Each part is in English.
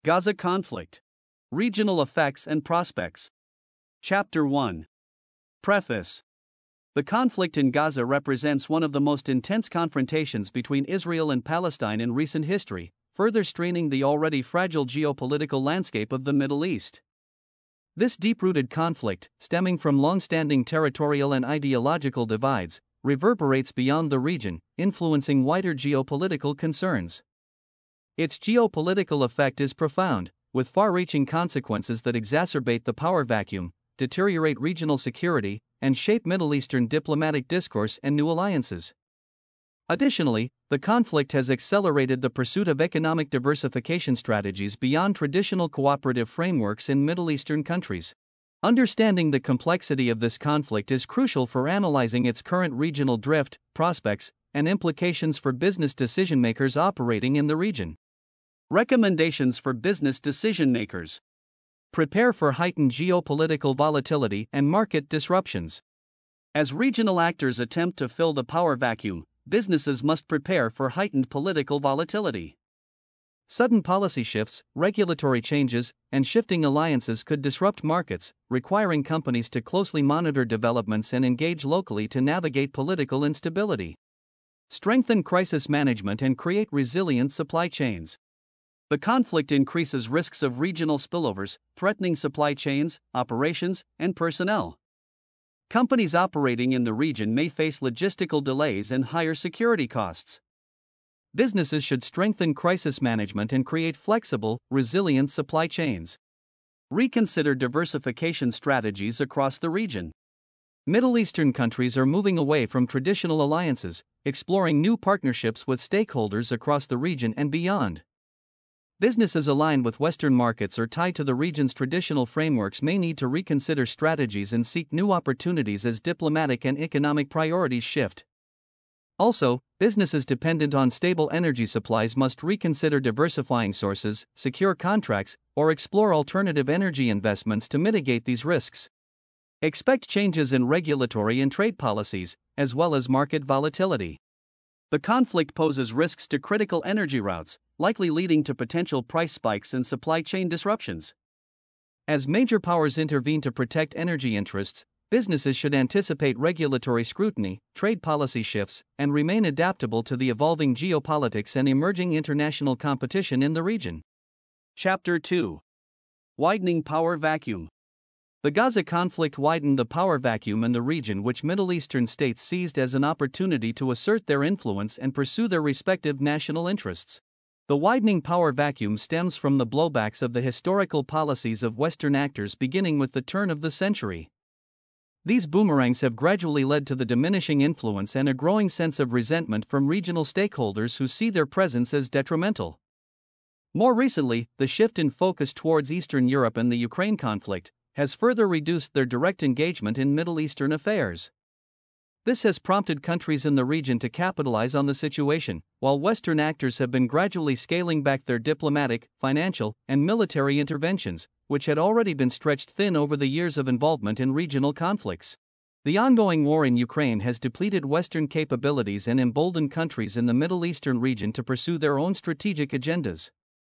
Gaza conflict. Regional effects and prospects. Chapter 1. Preface. The conflict in Gaza represents one of the most intense confrontations between Israel and Palestine in recent history, further straining the already fragile geopolitical landscape of the Middle East. This deep-rooted conflict, stemming from long-standing territorial and ideological divides, reverberates beyond the region, influencing wider geopolitical concerns. Its geopolitical effect is profound, with far-reaching consequences that exacerbate the power vacuum, deteriorate regional security, and shape Middle Eastern diplomatic discourse and new alliances. Additionally, the conflict has accelerated the pursuit of economic diversification strategies beyond traditional cooperative frameworks in Middle Eastern countries. Understanding the complexity of this conflict is crucial for analyzing its current regional drift, prospects, and implications for business decision-makers operating in the region. Recommendations for business decision-makers. Prepare for heightened geopolitical volatility and market disruptions. As regional actors attempt to fill the power vacuum, businesses must prepare for heightened political volatility. Sudden policy shifts, regulatory changes, and shifting alliances could disrupt markets, requiring companies to closely monitor developments and engage locally to navigate political instability. Strengthen crisis management and create resilient supply chains. The conflict increases risks of regional spillovers, threatening supply chains, operations, and personnel. Companies operating in the region may face logistical delays and higher security costs. Businesses should strengthen crisis management and create flexible, resilient supply chains. Reconsider diversification strategies across the region. Middle Eastern countries are moving away from traditional alliances, exploring new partnerships with stakeholders across the region and beyond. Businesses aligned with Western markets or tied to the region's traditional frameworks may need to reconsider strategies and seek new opportunities as diplomatic and economic priorities shift. Also, businesses dependent on stable energy supplies must reconsider diversifying sources, secure contracts, or explore alternative energy investments to mitigate these risks. Expect changes in regulatory and trade policies, as well as market volatility. The conflict poses risks to critical energy routes, likely leading to potential price spikes and supply chain disruptions. As major powers intervene to protect energy interests, businesses should anticipate regulatory scrutiny, trade policy shifts, and remain adaptable to the evolving geopolitics and emerging international competition in the region. Chapter 2. Widening power vacuum. The Gaza conflict widened the power vacuum in the region, which Middle Eastern states seized as an opportunity to assert their influence and pursue their respective national interests. The widening power vacuum stems from the blowbacks of the historical policies of Western actors beginning with the turn of the century. These boomerangs have gradually led to the diminishing influence and a growing sense of resentment from regional stakeholders who see their presence as detrimental. More recently, the shift in focus towards Eastern Europe and the Ukraine conflict has further reduced their direct engagement in Middle Eastern affairs. This has prompted countries in the region to capitalize on the situation, while Western actors have been gradually scaling back their diplomatic, financial, and military interventions, which had already been stretched thin over the years of involvement in regional conflicts. The ongoing war in Ukraine has depleted Western capabilities and emboldened countries in the Middle Eastern region to pursue their own strategic agendas.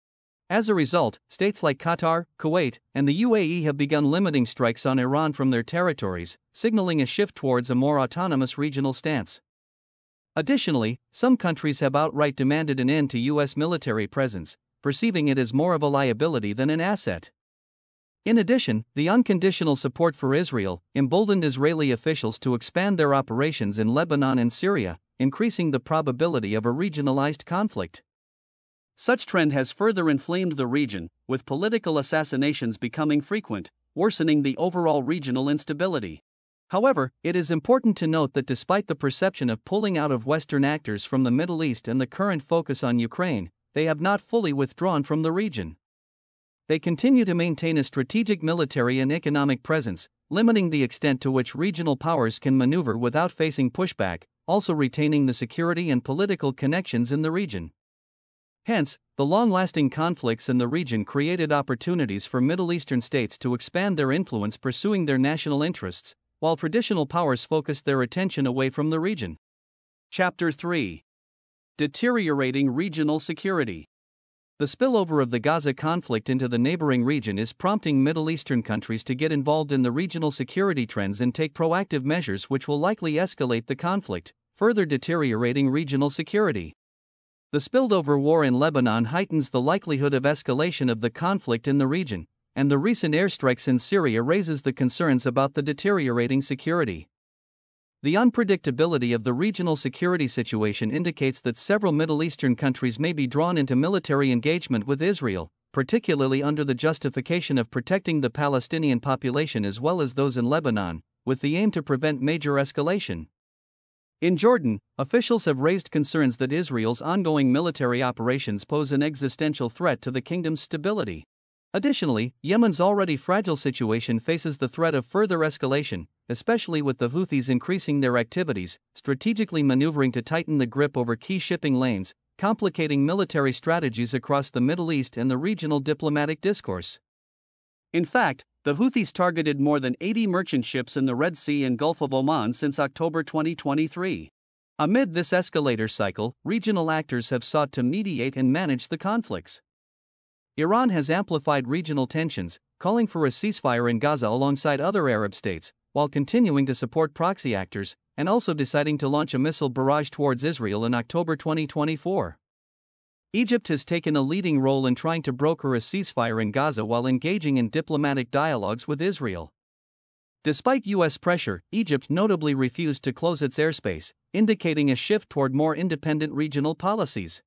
As a result, states like Qatar, Kuwait, and the UAE have begun limiting strikes on Iran from their territories, signaling a shift towards a more autonomous regional stance. Additionally, some countries have outright demanded an end to U.S. military presence, perceiving it as more of a liability than an asset. In addition, the unconditional support for Israel emboldened Israeli officials to expand their operations in Lebanon and Syria, increasing the probability of a regionalized conflict. Such trend has further inflamed the region, with political assassinations becoming frequent, worsening the overall regional instability. However, it is important to note that despite the perception of pulling out of Western actors from the Middle East and the current focus on Ukraine, they have not fully withdrawn from the region. They continue to maintain a strategic military and economic presence, limiting the extent to which regional powers can maneuver without facing pushback, also retaining the security and political connections in the region. Hence, the long-lasting conflicts in the region created opportunities for Middle Eastern states to expand their influence pursuing their national interests, while traditional powers focused their attention away from the region. Chapter 3. Deteriorating regional security. The spillover of the Gaza conflict into the neighboring region is prompting Middle Eastern countries to get involved in the regional security trends and take proactive measures which will likely escalate the conflict, further deteriorating regional security. The spilled-over war in Lebanon heightens the likelihood of escalation of the conflict in the region, and the recent airstrikes in Syria raises the concerns about the deteriorating security. The unpredictability of the regional security situation indicates that several Middle Eastern countries may be drawn into military engagement with Israel, particularly under the justification of protecting the Palestinian population as well as those in Lebanon, with the aim to prevent major escalation. In Jordan, officials have raised concerns that Israel's ongoing military operations pose an existential threat to the kingdom's stability. Additionally, Yemen's already fragile situation faces the threat of further escalation, especially with the Houthis increasing their activities, strategically maneuvering to tighten the grip over key shipping lanes, complicating military strategies across the Middle East and the regional diplomatic discourse. In fact, the Houthis targeted more than 80 merchant ships in the Red Sea and Gulf of Oman since October 2023. Amid this escalator cycle, regional actors have sought to mediate and manage the conflicts. Iran has amplified regional tensions, calling for a ceasefire in Gaza alongside other Arab states, while continuing to support proxy actors, and also deciding to launch a missile barrage towards Israel in October 2024. Egypt has taken a leading role in trying to broker a ceasefire in Gaza while engaging in diplomatic dialogues with Israel. Despite U.S. pressure, Egypt notably refused to close its airspace, indicating a shift toward more independent regional policies.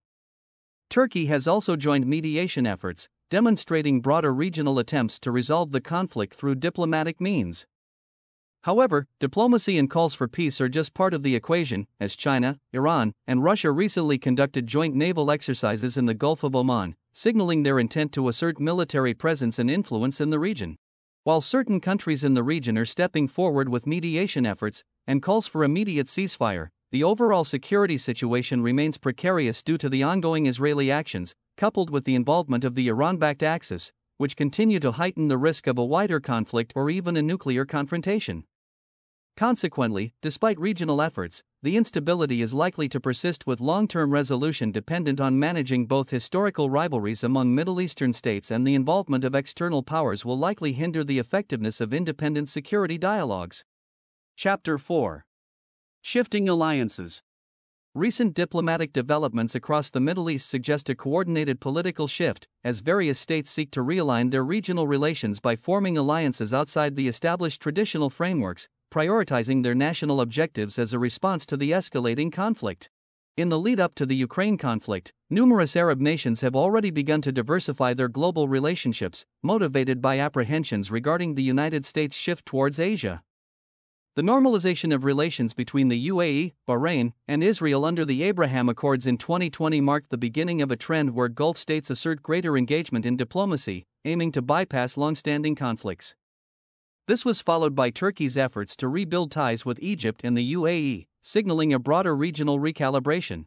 Turkey has also joined mediation efforts, demonstrating broader regional attempts to resolve the conflict through diplomatic means. However, diplomacy and calls for peace are just part of the equation, as China, Iran, and Russia recently conducted joint naval exercises in the Gulf of Oman, signaling their intent to assert military presence and influence in the region. While certain countries in the region are stepping forward with mediation efforts and calls for immediate ceasefire, the overall security situation remains precarious due to the ongoing Israeli actions, coupled with the involvement of the Iran-backed Axis, which continue to heighten the risk of a wider conflict or even a nuclear confrontation. Consequently, despite regional efforts, the instability is likely to persist with long-term resolution dependent on managing both historical rivalries among Middle Eastern states and the involvement of external powers will likely hinder the effectiveness of independent security dialogues. Chapter 4. Shifting Alliances. Recent diplomatic developments across the Middle East suggest a coordinated political shift, as various states seek to realign their regional relations by forming alliances outside the established traditional frameworks, prioritizing their national objectives as a response to the escalating conflict. In the lead-up to the Ukraine conflict, numerous Arab nations have already begun to diversify their global relationships, motivated by apprehensions regarding the United States' shift towards Asia. The normalization of relations between the UAE, Bahrain, and Israel under the Abraham Accords in 2020 marked the beginning of a trend where Gulf states assert greater engagement in diplomacy, aiming to bypass long-standing conflicts. This was followed by Turkey's efforts to rebuild ties with Egypt and the UAE, signaling a broader regional recalibration.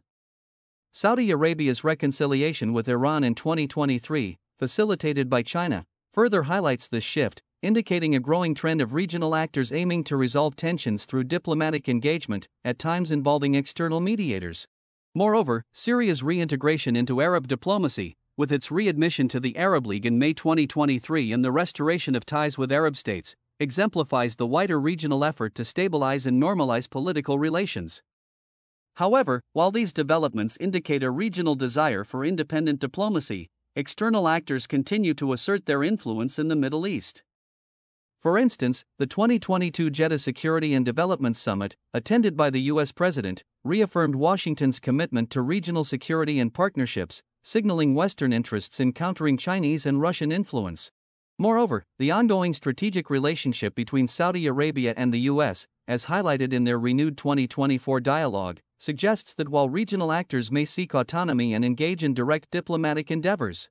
Saudi Arabia's reconciliation with Iran in 2023, facilitated by China, further highlights this shift, indicating a growing trend of regional actors aiming to resolve tensions through diplomatic engagement, at times involving external mediators. Moreover, Syria's reintegration into Arab diplomacy, with its readmission to the Arab League in May 2023 and the restoration of ties with Arab states, exemplifies the wider regional effort to stabilize and normalize political relations. However, while these developments indicate a regional desire for independent diplomacy, external actors continue to assert their influence in the Middle East. For instance, the 2022 Jeddah Security and Development Summit, attended by the U.S. President, reaffirmed Washington's commitment to regional security and partnerships, signaling Western interests in countering Chinese and Russian influence. Moreover, the ongoing strategic relationship between Saudi Arabia and the U.S., as highlighted in their renewed 2024 dialogue, suggests that while regional actors may seek autonomy and engage in direct diplomatic endeavors,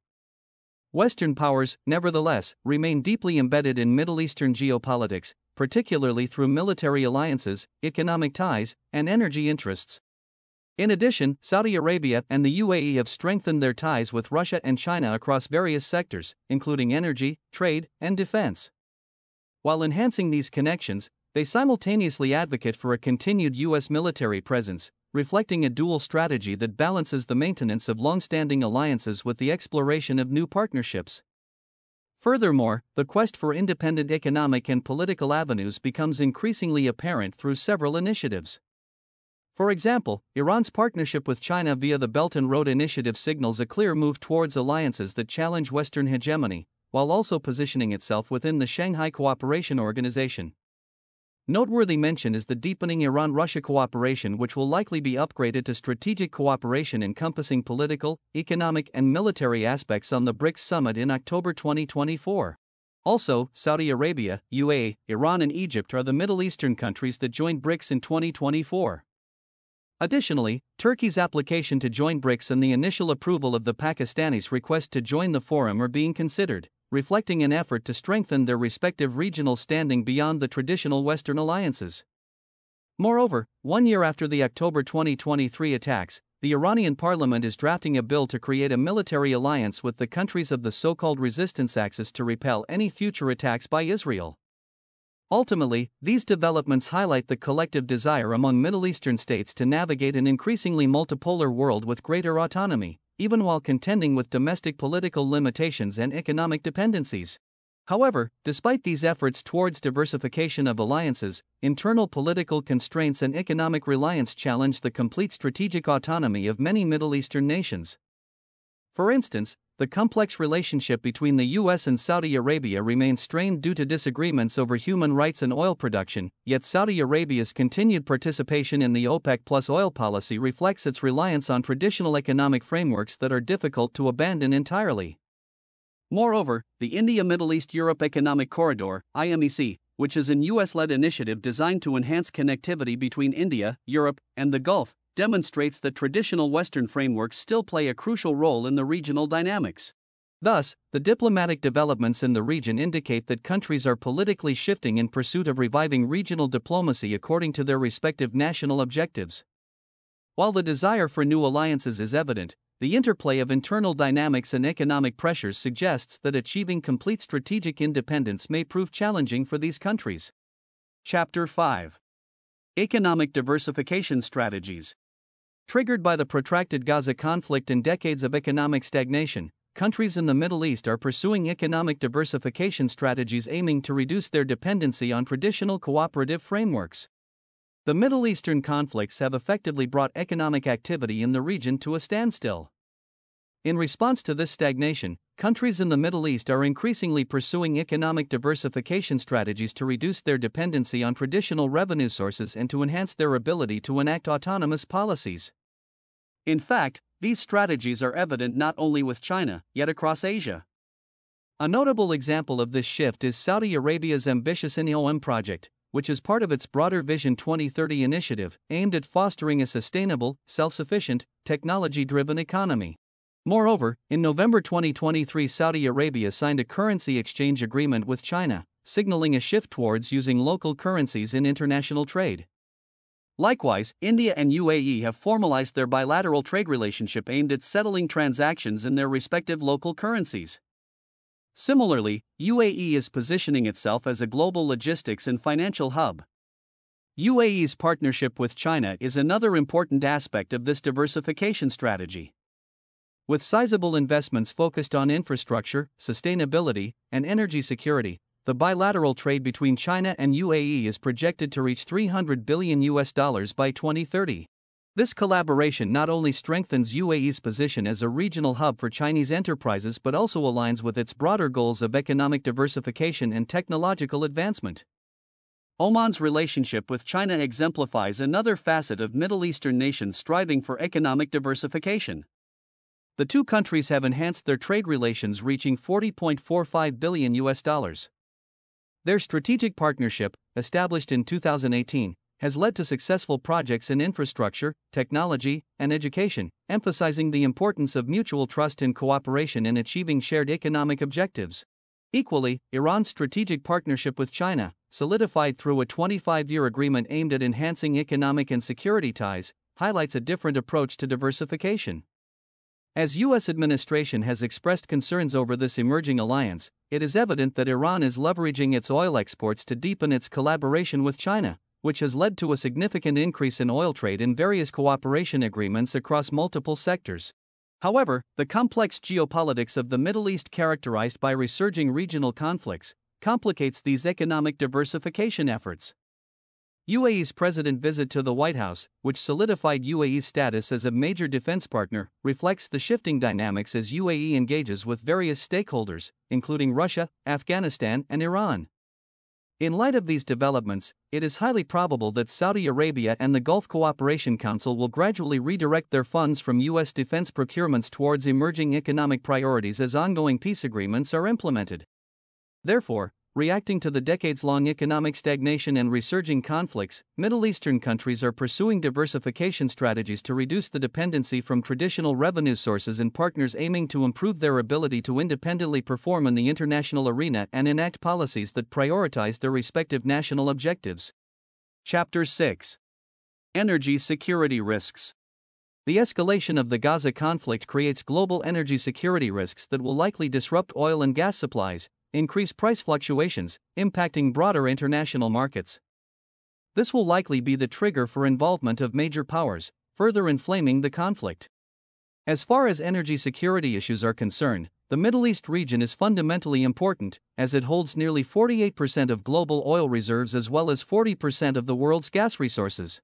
Western powers, nevertheless, remain deeply embedded in Middle Eastern geopolitics, particularly through military alliances, economic ties, and energy interests. In addition, Saudi Arabia and the UAE have strengthened their ties with Russia and China across various sectors, including energy, trade, and defense. While enhancing these connections, they simultaneously advocate for a continued U.S. military presence, reflecting a dual strategy that balances the maintenance of long-standing alliances with the exploration of new partnerships. Furthermore, the quest for independent economic and political avenues becomes increasingly apparent through several initiatives. For example, Iran's partnership with China via the Belt and Road Initiative signals a clear move towards alliances that challenge Western hegemony, while also positioning itself within the Shanghai Cooperation Organization. Noteworthy mention is the deepening Iran-Russia cooperation, which will likely be upgraded to strategic cooperation encompassing political, economic, and military aspects on the BRICS summit in October 2024. Also, Saudi Arabia, UAE, Iran, and Egypt are the Middle Eastern countries that joined BRICS in 2024. Additionally, Turkey's application to join BRICS and the initial approval of the Pakistanis' request to join the forum are being considered, reflecting an effort to strengthen their respective regional standing beyond the traditional Western alliances. Moreover, 1 year after the October 2023 attacks, the Iranian parliament is drafting a bill to create a military alliance with the countries of the so-called resistance axis to repel any future attacks by Israel. Ultimately, these developments highlight the collective desire among Middle Eastern states to navigate an increasingly multipolar world with greater autonomy, even while contending with domestic political limitations and economic dependencies. However, despite these efforts towards diversification of alliances, internal political constraints and economic reliance challenge the complete strategic autonomy of many Middle Eastern nations. For instance, the complex relationship between the US and Saudi Arabia remains strained due to disagreements over human rights and oil production, yet Saudi Arabia's continued participation in the OPEC+ oil policy reflects its reliance on traditional economic frameworks that are difficult to abandon entirely. Moreover, the India-Middle East-Europe Economic Corridor, IMEC, which is an US-led initiative designed to enhance connectivity between India, Europe, and the Gulf, demonstrates that traditional Western frameworks still play a crucial role in the regional dynamics. Thus, the diplomatic developments in the region indicate that countries are politically shifting in pursuit of reviving regional diplomacy according to their respective national objectives. While the desire for new alliances is evident, the interplay of internal dynamics and economic pressures suggests that achieving complete strategic independence may prove challenging for these countries. Chapter 5. Economic Diversification Strategies. Triggered by the protracted Gaza conflict and decades of economic stagnation, countries in the Middle East are pursuing economic diversification strategies aiming to reduce their dependency on traditional cooperative frameworks. The Middle Eastern conflicts have effectively brought economic activity in the region to a standstill. In response to this stagnation, countries in the Middle East are increasingly pursuing economic diversification strategies to reduce their dependency on traditional revenue sources and to enhance their ability to enact autonomous policies. In fact, these strategies are evident not only with China, yet across Asia. A notable example of this shift is Saudi Arabia's ambitious NEOM project, which is part of its broader Vision 2030 initiative, aimed at fostering a sustainable, self-sufficient, technology-driven economy. Moreover, in November 2023, Saudi Arabia signed a currency exchange agreement with China, signaling a shift towards using local currencies in international trade. Likewise, India and UAE have formalized their bilateral trade relationship aimed at settling transactions in their respective local currencies. Similarly, UAE is positioning itself as a global logistics and financial hub. UAE's partnership with China is another important aspect of this diversification strategy. With sizable investments focused on infrastructure, sustainability, and energy security, the bilateral trade between China and UAE is projected to reach $300 billion by 2030. This collaboration not only strengthens UAE's position as a regional hub for Chinese enterprises but also aligns with its broader goals of economic diversification and technological advancement. Oman's relationship with China exemplifies another facet of Middle Eastern nations striving for economic diversification. The two countries have enhanced their trade relations, reaching $40.45 billion. Their strategic partnership, established in 2018, has led to successful projects in infrastructure, technology, and education, emphasizing the importance of mutual trust and cooperation in achieving shared economic objectives. Equally, Iran's strategic partnership with China, solidified through a 25-year agreement aimed at enhancing economic and security ties, highlights a different approach to diversification. As U.S. administration has expressed concerns over this emerging alliance, it is evident that Iran is leveraging its oil exports to deepen its collaboration with China, which has led to a significant increase in oil trade and various cooperation agreements across multiple sectors. However, the complex geopolitics of the Middle East, characterized by resurging regional conflicts, complicates these economic diversification efforts. UAE's president's visit to the White House, which solidified UAE's status as a major defense partner, reflects the shifting dynamics as UAE engages with various stakeholders, including Russia, Afghanistan, and Iran. In light of these developments, it is highly probable that Saudi Arabia and the Gulf Cooperation Council will gradually redirect their funds from U.S. defense procurements towards emerging economic priorities as ongoing peace agreements are implemented. Therefore, reacting to the decades-long economic stagnation and resurging conflicts, Middle Eastern countries are pursuing diversification strategies to reduce the dependency from traditional revenue sources and partners, aiming to improve their ability to independently perform in the international arena and enact policies that prioritize their respective national objectives. Chapter 6. Energy Security Risks. The escalation of the Gaza conflict creates global energy security risks that will likely disrupt oil and gas supplies, increase price fluctuations, impacting broader international markets. This will likely be the trigger for involvement of major powers, further inflaming the conflict. As far as energy security issues are concerned, the Middle East region is fundamentally important, as it holds nearly 48% of global oil reserves as well as 40% of the world's gas resources.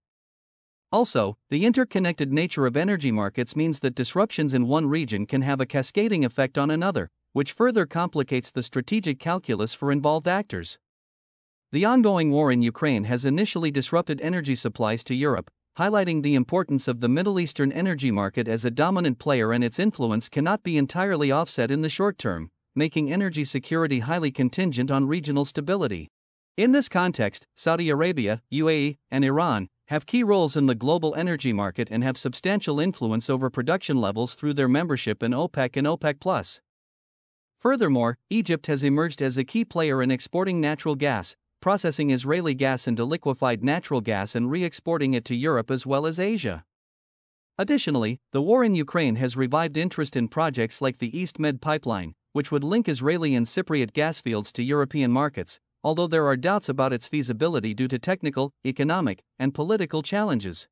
Also, the interconnected nature of energy markets means that disruptions in one region can have a cascading effect on another, which further complicates the strategic calculus for involved actors. The ongoing war in Ukraine has initially disrupted energy supplies to Europe, highlighting the importance of the Middle Eastern energy market as a dominant player, and its influence cannot be entirely offset in the short term, making energy security highly contingent on regional stability. In this context, Saudi Arabia, UAE, and Iran have key roles in the global energy market and have substantial influence over production levels through their membership in OPEC and OPEC+. Furthermore, Egypt has emerged as a key player in exporting natural gas, processing Israeli gas into liquefied natural gas and re-exporting it to Europe as well as Asia. Additionally, the war in Ukraine has revived interest in projects like the East Med pipeline, which would link Israeli and Cypriot gas fields to European markets, although there are doubts about its feasibility due to technical, economic, and political challenges.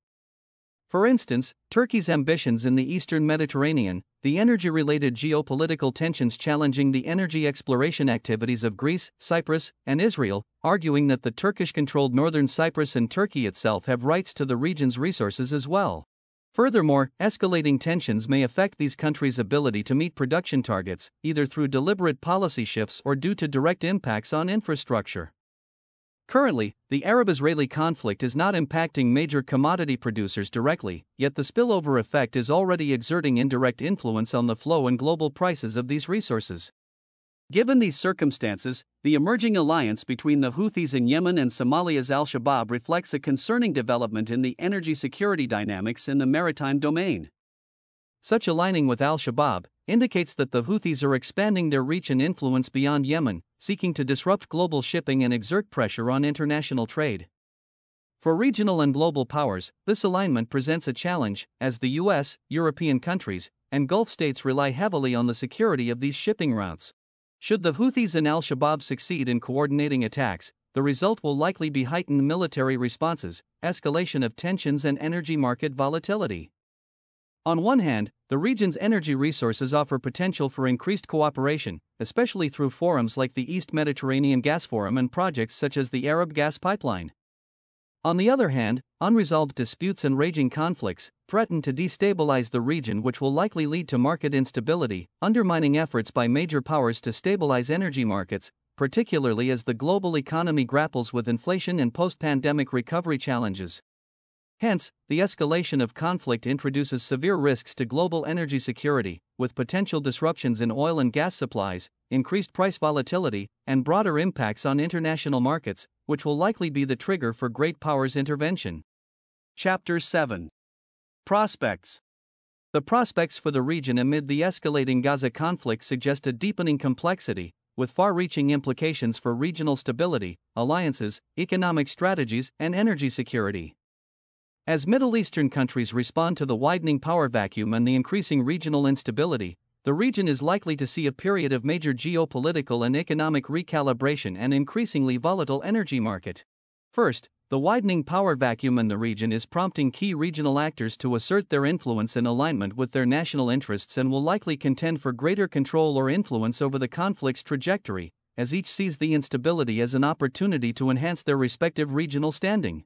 For instance, Turkey's ambitions in the Eastern Mediterranean, the energy-related geopolitical tensions challenging the energy exploration activities of Greece, Cyprus, and Israel, arguing that the Turkish-controlled northern Cyprus and Turkey itself have rights to the region's resources as well. Furthermore, escalating tensions may affect these countries' ability to meet production targets, either through deliberate policy shifts or due to direct impacts on infrastructure. Currently, the Arab-Israeli conflict is not impacting major commodity producers directly, yet the spillover effect is already exerting indirect influence on the flow and global prices of these resources. Given these circumstances, the emerging alliance between the Houthis in Yemen and Somalia's al-Shabaab reflects a concerning development in the energy security dynamics in the maritime domain. Such aligning with al-Shabaab indicates that the Houthis are expanding their reach and influence beyond Yemen, seeking to disrupt global shipping and exert pressure on international trade. For regional and global powers, this alignment presents a challenge, as the US, European countries, and Gulf states rely heavily on the security of these shipping routes. Should the Houthis and al-Shabaab succeed in coordinating attacks, the result will likely be heightened military responses, escalation of tensions, and energy market volatility. On one hand, the region's energy resources offer potential for increased cooperation, especially through forums like the East Mediterranean Gas Forum and projects such as the Arab Gas Pipeline. On the other hand, unresolved disputes and raging conflicts threaten to destabilize the region, which will likely lead to market instability, undermining efforts by major powers to stabilize energy markets, particularly as the global economy grapples with inflation and post-pandemic recovery challenges. Hence, the escalation of conflict introduces severe risks to global energy security, with potential disruptions in oil and gas supplies, increased price volatility, and broader impacts on international markets, which will likely be the trigger for great powers' intervention. Chapter 7. Prospects. The prospects for the region amid the escalating Gaza conflict suggest a deepening complexity, with far-reaching implications for regional stability, alliances, economic strategies, and energy security. As Middle Eastern countries respond to the widening power vacuum and the increasing regional instability, the region is likely to see a period of major geopolitical and economic recalibration and increasingly volatile energy market. First, the widening power vacuum in the region is prompting key regional actors to assert their influence in alignment with their national interests and will likely contend for greater control or influence over the conflict's trajectory, as each sees the instability as an opportunity to enhance their respective regional standing.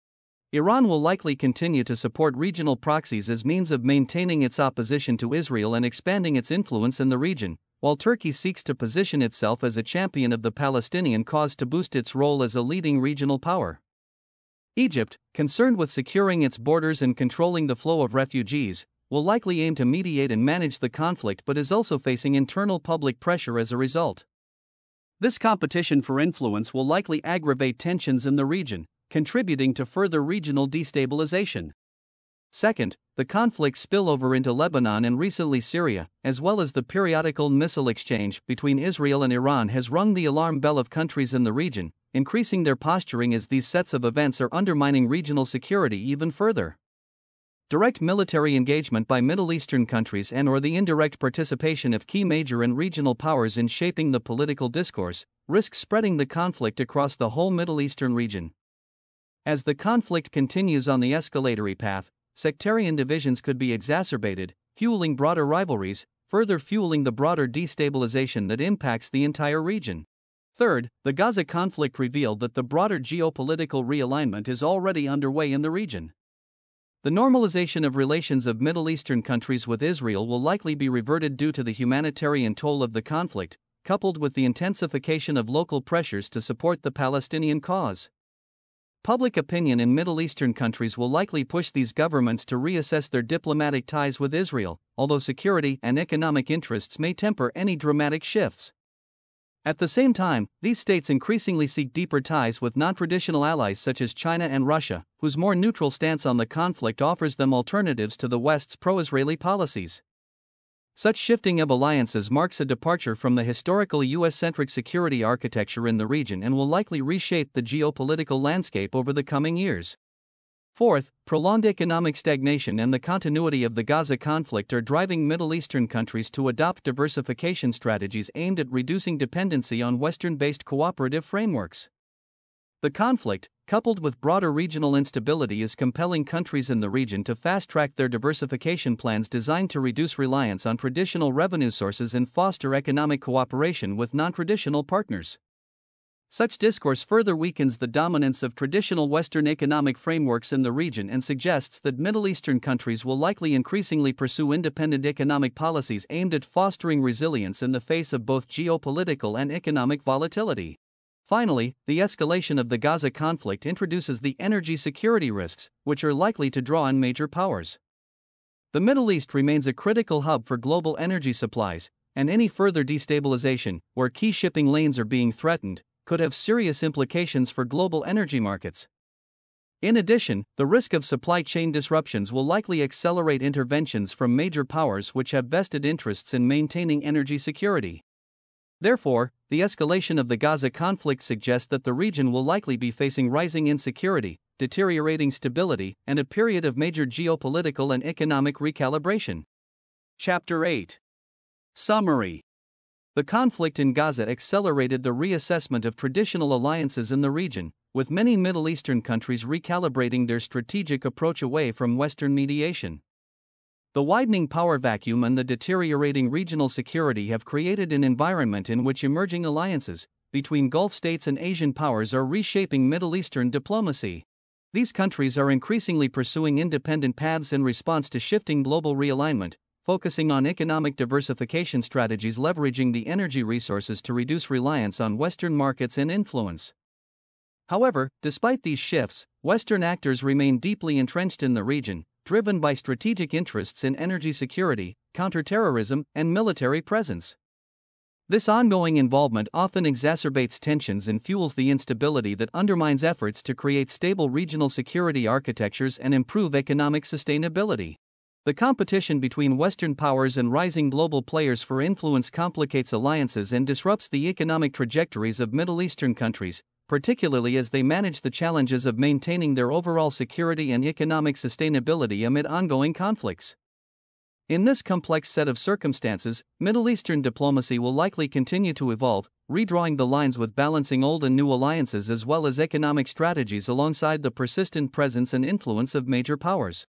Iran will likely continue to support regional proxies as means of maintaining its opposition to Israel and expanding its influence in the region, while Turkey seeks to position itself as a champion of the Palestinian cause to boost its role as a leading regional power. Egypt, concerned with securing its borders and controlling the flow of refugees, will likely aim to mediate and manage the conflict but is also facing internal public pressure as a result. This competition for influence will likely aggravate tensions in the region, contributing to further regional destabilization. Second, the conflict's spillover into Lebanon and recently Syria, as well as the periodical missile exchange between Israel and Iran, has rung the alarm bell of countries in the region, increasing their posturing as these sets of events are undermining regional security even further. Direct military engagement by Middle Eastern countries and/or the indirect participation of key major and regional powers in shaping the political discourse risks spreading the conflict across the whole Middle Eastern region. As the conflict continues on the escalatory path, sectarian divisions could be exacerbated, fueling broader rivalries, further fueling the broader destabilization that impacts the entire region. Third, the Gaza conflict revealed that the broader geopolitical realignment is already underway in the region. The normalization of relations of Middle Eastern countries with Israel will likely be reverted due to the humanitarian toll of the conflict, coupled with the intensification of local pressures to support the Palestinian cause. Public opinion in Middle Eastern countries will likely push these governments to reassess their diplomatic ties with Israel, although security and economic interests may temper any dramatic shifts. At the same time, these states increasingly seek deeper ties with non-traditional allies such as China and Russia, whose more neutral stance on the conflict offers them alternatives to the West's pro-Israeli policies. Such shifting of alliances marks a departure from the historical US-centric security architecture in the region and will likely reshape the geopolitical landscape over the coming years. Fourth, prolonged economic stagnation and the continuity of the Gaza conflict are driving Middle Eastern countries to adopt diversification strategies aimed at reducing dependency on Western-based cooperative frameworks. The conflict, coupled with broader regional instability, is compelling countries in the region to fast-track their diversification plans designed to reduce reliance on traditional revenue sources and foster economic cooperation with non-traditional partners. Such discourse further weakens the dominance of traditional Western economic frameworks in the region and suggests that Middle Eastern countries will likely increasingly pursue independent economic policies aimed at fostering resilience in the face of both geopolitical and economic volatility. Finally, the escalation of the Gaza conflict introduces the energy security risks, which are likely to draw on major powers. The Middle East remains a critical hub for global energy supplies, and any further destabilization, where key shipping lanes are being threatened, could have serious implications for global energy markets. In addition, the risk of supply chain disruptions will likely accelerate interventions from major powers which have vested interests in maintaining energy security. Therefore, the escalation of the Gaza conflict suggests that the region will likely be facing rising insecurity, deteriorating stability, and a period of major geopolitical and economic recalibration. Chapter 8. Summary. The conflict in Gaza accelerated the reassessment of traditional alliances in the region, with many Middle Eastern countries recalibrating their strategic approach away from Western mediation. The widening power vacuum and the deteriorating regional security have created an environment in which emerging alliances between Gulf states and Asian powers are reshaping Middle Eastern diplomacy. These countries are increasingly pursuing independent paths in response to shifting global realignment, focusing on economic diversification strategies leveraging the energy resources to reduce reliance on Western markets and influence. However, despite these shifts, Western actors remain deeply entrenched in the region, driven by strategic interests in energy security, counterterrorism, and military presence. This ongoing involvement often exacerbates tensions and fuels the instability that undermines efforts to create stable regional security architectures and improve economic sustainability. The competition between Western powers and rising global players for influence complicates alliances and disrupts the economic trajectories of Middle Eastern countries, particularly as they manage the challenges of maintaining their overall security and economic sustainability amid ongoing conflicts. In this complex set of circumstances, Middle Eastern diplomacy will likely continue to evolve, redrawing the lines with balancing old and new alliances as well as economic strategies alongside the persistent presence and influence of major powers.